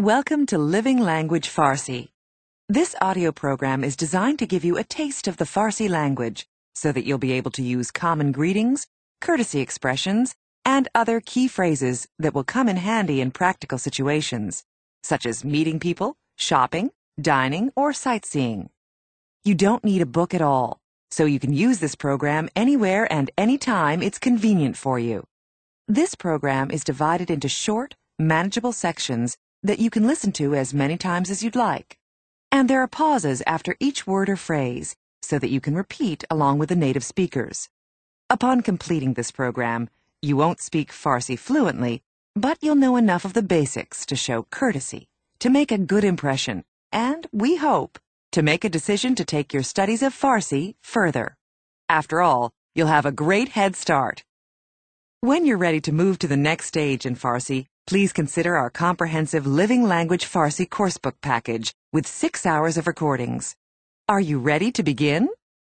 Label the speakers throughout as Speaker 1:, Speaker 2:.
Speaker 1: Welcome to Living Language Farsi. This audio program is designed to give you a taste of the Farsi language so that you'll be able to use common greetings, courtesy expressions, and other key phrases that will come in handy in practical situations, such as meeting people, shopping, dining, or sightseeing. You don't need a book at all, so you can use this program anywhere and anytime it's convenient for you. This program is divided into short, manageable sections that you can listen to as many times as you'd like. And there are pauses after each word or phrase so that you can repeat along with the native speakers. Upon completing this program, you won't speak Farsi fluently, but you'll know enough of the basics to show courtesy, to make a good impression, and, we hope, to make a decision to take your studies of Farsi further. After all, you'll have a great head start. When you're ready to move to the next stage in Farsi, please consider our comprehensive Living Language Farsi coursebook package with 6 hours of recordings. Are you ready to begin?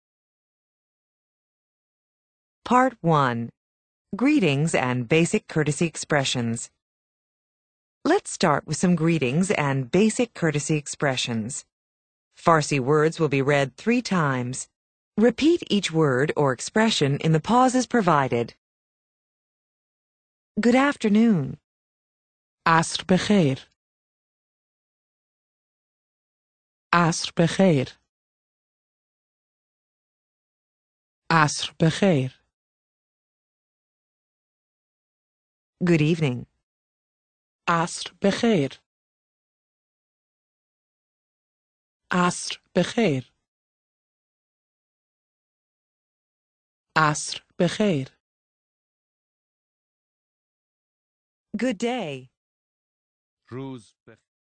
Speaker 1: Part 1. Greetings and Basic Courtesy Expressions. Let's start with some greetings and basic courtesy expressions. Farsi words will be read 3 times. Repeat each word or expression in the pauses provided. Good afternoon.
Speaker 2: عصر بخیر. عصر بخیر. عصر بخیر.
Speaker 1: Good evening.
Speaker 2: عصر بخیر. عصر بخیر. عصر بخیر.
Speaker 1: Good day.
Speaker 3: روز بخیر.